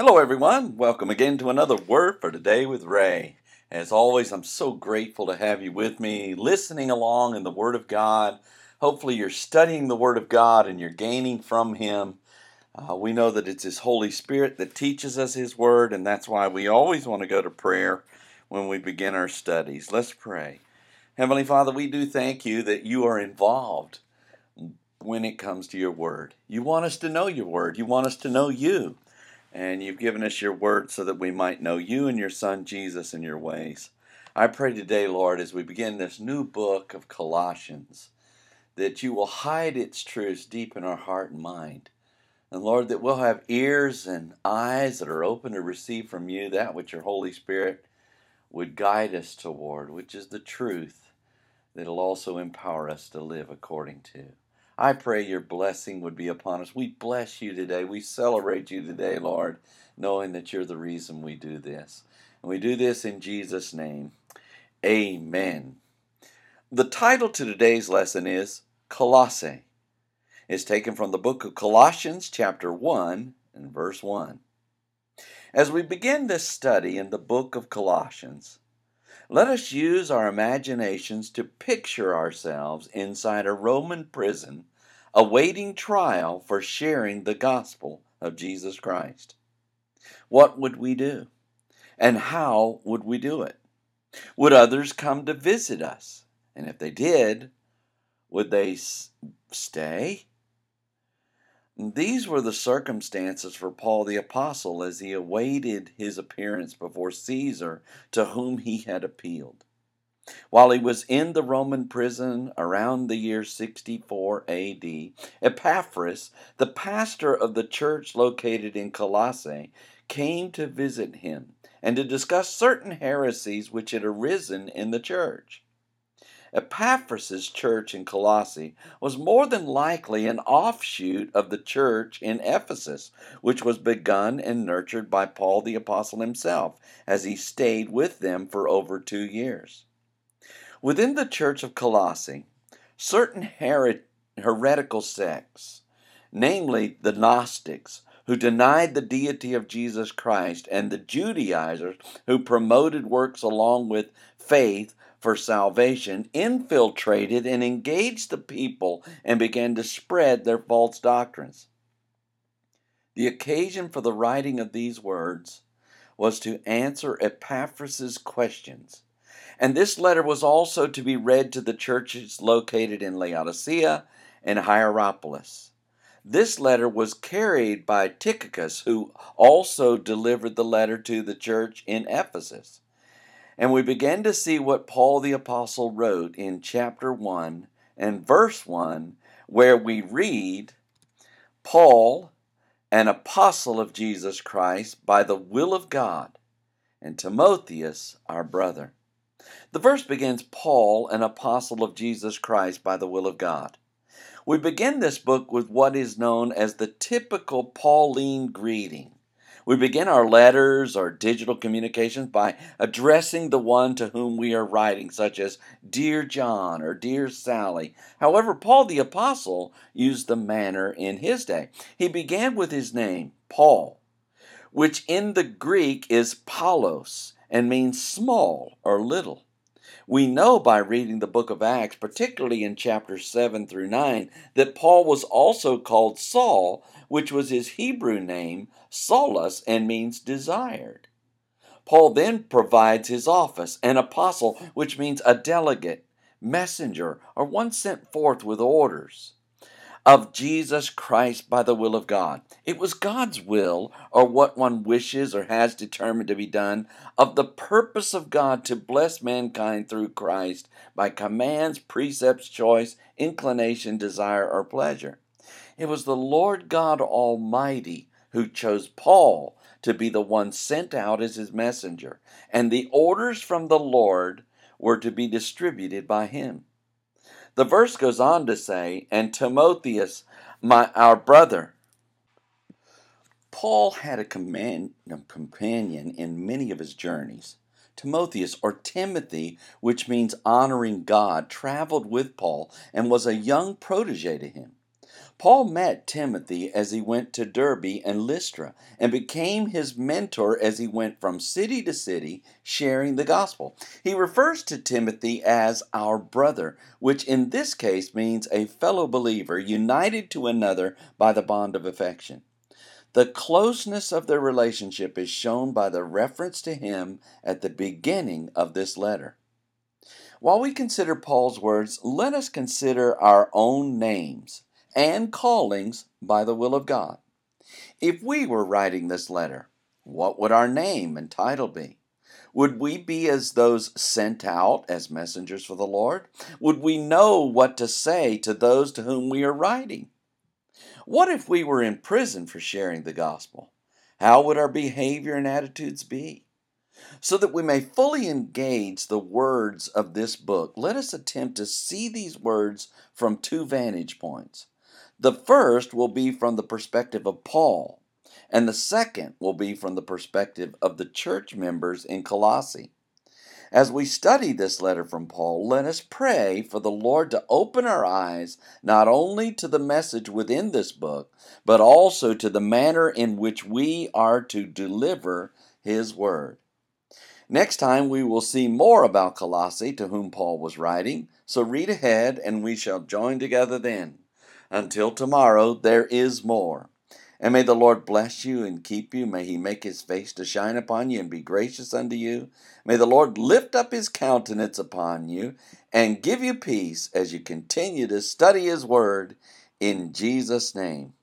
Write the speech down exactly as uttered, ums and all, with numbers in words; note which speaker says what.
Speaker 1: Hello, everyone. Welcome again to another Word for Today with Ray. As always, I'm so grateful to have you with me, listening along in the Word of God. Hopefully, you're studying the Word of God and you're gaining from Him. Uh, we know that it's His Holy Spirit that teaches us His Word, and that's why we always want to go to prayer when we begin our studies. Let's pray. Heavenly Father, we do thank you that you are involved when it comes to your Word. You want us to know your Word. You want us to know you. And you've given us your word so that we might know you and your Son Jesus in your ways. I pray today, Lord, as we begin this new book of Colossians, that you will hide its truths deep in our heart and mind. And Lord, that we'll have ears and eyes that are open to receive from you that which your Holy Spirit would guide us toward, which is the truth that will also empower us to live according to. I pray your blessing would be upon us. We bless you today. We celebrate you today, Lord, knowing that you're the reason we do this. And we do this in Jesus' name. Amen. The title to today's lesson is Colossae. It's taken from the book of Colossians, chapter one, and verse one. As we begin this study in the book of Colossians, let us use our imaginations to picture ourselves inside a Roman prison, awaiting trial for sharing the gospel of Jesus Christ. What would we do? And how would we do it? Would others come to visit us? And if they did, would they stay? These were the circumstances for Paul the Apostle as he awaited his appearance before Caesar, to whom he had appealed. While he was in the Roman prison around the year sixty-four A D, Epaphras, the pastor of the church located in Colossae, came to visit him and to discuss certain heresies which had arisen in the church. Epaphras' church in Colossae was more than likely an offshoot of the church in Ephesus, which was begun and nurtured by Paul the Apostle himself, as he stayed with them for over two years. Within the church of Colossae, certain her- heretical sects, namely the Gnostics, who denied the deity of Jesus Christ, and the Judaizers, who promoted works along with faith for salvation, infiltrated and engaged the people and began to spread their false doctrines. The occasion for the writing of these words was to answer Epaphras' questions. And this letter was also to be read to the churches located in Laodicea and Hierapolis. This letter was carried by Tychicus, who also delivered the letter to the church in Ephesus. And we began to see what Paul the Apostle wrote in chapter one and verse one, where we read, Paul, an apostle of Jesus Christ, by the will of God, and Timotheus, our brother. The verse begins, Paul, an apostle of Jesus Christ, by the will of God. We begin this book with what is known as the typical Pauline greeting. We begin our letters or digital communications by addressing the one to whom we are writing, such as Dear John or Dear Sally. However, Paul the Apostle used the manner in his day. He began with his name, Paul, which in the Greek is Paulos and means small or little. We know by reading the book of Acts, particularly in chapters seven through nine, that Paul was also called Saul, which was his Hebrew name, Saulus, and means desired. Paul then provides his office, an apostle, which means a delegate, messenger, or one sent forth with orders, of Jesus Christ by the will of God. It was God's will, or what one wishes or has determined to be done, of the purpose of God to bless mankind through Christ by commands, precepts, choice, inclination, desire, or pleasure. It was the Lord God Almighty who chose Paul to be the one sent out as his messenger, and the orders from the Lord were to be distributed by him. The verse goes on to say, and Timotheus, my our brother. Paul had a, command, a companion in many of his journeys. Timotheus, or Timothy, which means honoring God, traveled with Paul and was a young protege to him. Paul met Timothy as he went to Derbe and Lystra and became his mentor as he went from city to city sharing the gospel. He refers to Timothy as our brother, which in this case means a fellow believer united to another by the bond of affection. The closeness of their relationship is shown by the reference to him at the beginning of this letter. While we consider Paul's words, let us consider our own names and callings by the will of God. If we were writing this letter, what would our name and title be? Would we be as those sent out as messengers for the Lord? Would we know what to say to those to whom we are writing? What if we were in prison for sharing the gospel? How would our behavior and attitudes be? So that we may fully engage the words of this book, let us attempt to see these words from two vantage points. The first will be from the perspective of Paul, and the second will be from the perspective of the church members in Colossae. As we study this letter from Paul, let us pray for the Lord to open our eyes not only to the message within this book, but also to the manner in which we are to deliver His word. Next time we will see more about Colossae, to whom Paul was writing, so read ahead and we shall join together then. Until tomorrow, there is more. And may the Lord bless you and keep you. May He make His face to shine upon you and be gracious unto you. May the Lord lift up His countenance upon you and give you peace as you continue to study His word in Jesus' name.